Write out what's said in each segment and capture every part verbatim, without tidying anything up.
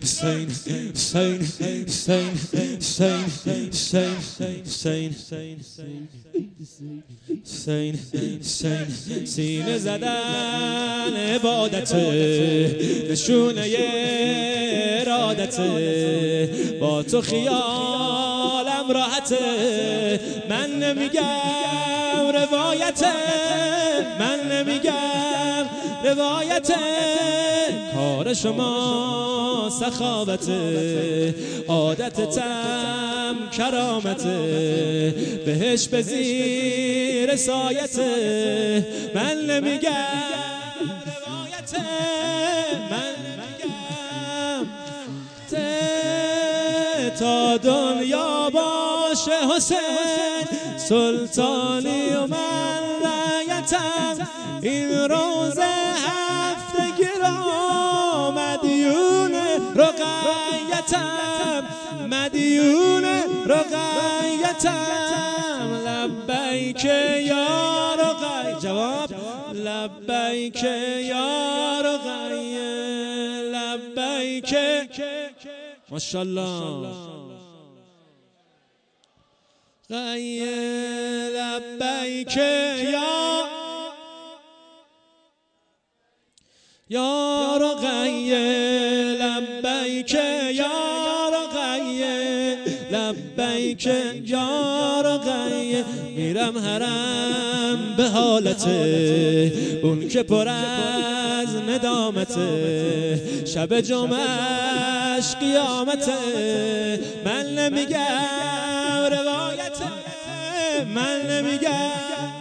حسین حسین حسین حسین حسین حسین حسین حسین سینه زدن عبادت نشونه ارادت با تو خیالم راحت من نمیگم روایت من نمیگم روایت کار شما سخاوت عادتتم کرامت بهش به زیر سایت من نمیگم روایت من نمیگم تا دنیا باشه حسین سلطانی و من رعیتم این روزه هفتگی را مدیون رقیتم مدیون رقیتم لبیک یا رقی جواب لبیک یا رقی لبیک ماشاءالله غی لبیک یا یا رقی لبیک یا رقی لبیک یا رقی میرم حرم به حالت اون که پر از ندامت شب جمعش قیامت من نمیگم روایت من نمیگم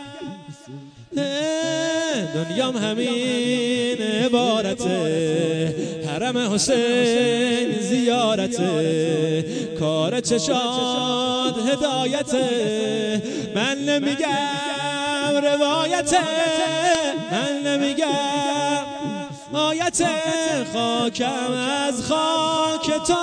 دنیام همین عبارت حرم حسین زیارت کار چشاد هدایت من نمیگم روایت من نمیگم آیت خاکم از خاک تو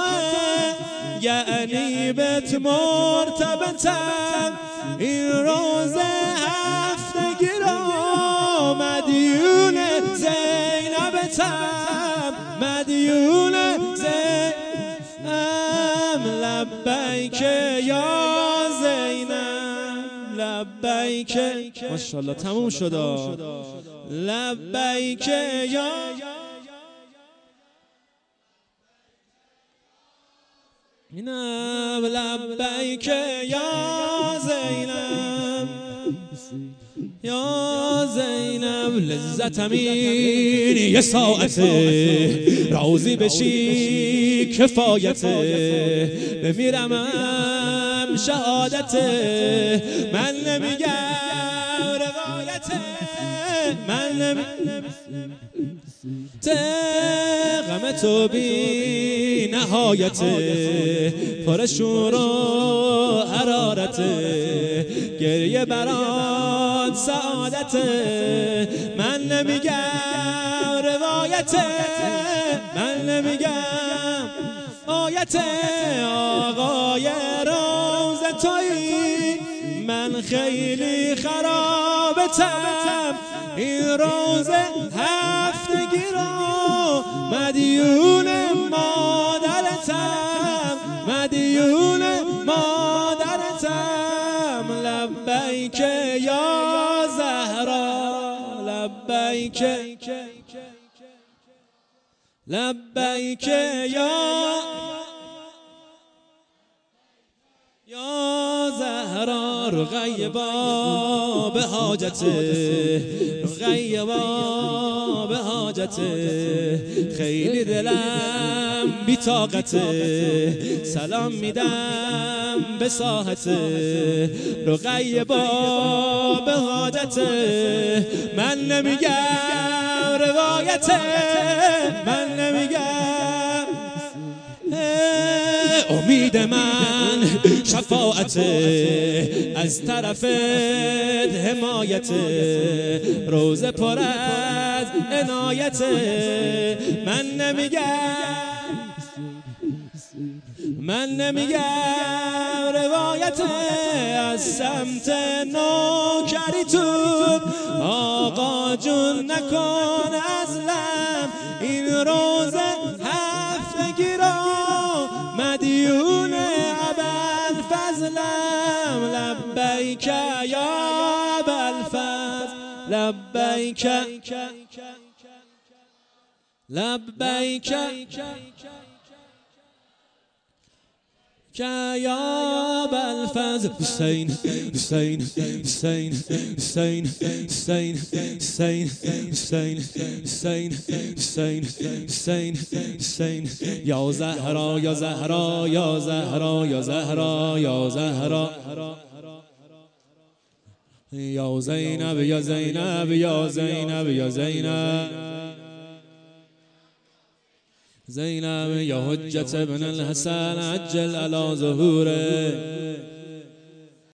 یعنی بهت مرتبطم این روز هفتگی را مدیون زینبتم مدیون زینب لبیک یا زینب لبیک ماشاءالله تموم شد لبیک یا اینم لبیک یا زینب یا زینب لذت امین یه ساعت راضی بشی کفایت بمیرمم شهادت من نمیگم روایت من نمیگم غم تو بی نهایت پر شور و حرارت گریه برات سعادت من نمیگم روایت من نمیگم آیت آقای روز تویی من خیلی خرابتم این روز هفتگی را مدیون مادرتم مدیون مادرتم لبیک یا زهرا لبیک لبیک یا یا زهرا رقیه با به حاجت رقیه با به حاجت خیلی دلم بی طاقت سلام میدم به ساحت رقیه با به حاجت من نمیگم روایت من نمیگم امید من شفاعت از طرفت حمایت روز پر از عنایت من نمیگم من نمیگم روایت از سمت نوکری تو آقا جون نکن از لم این روز هفتگی را لبیک یا ابوالفضل لبیک لبیک یا ابوالفضل حسین حسین حسین حسین حسین حسین حسین حسین حسین حسین حسین یا زهرا یا زهرا یا زهرا یا زهرا یا زهرا یا زینب یا زینب یا زینب یا زینب زینب یا حجت ابن الحسن عجل علی ظهوره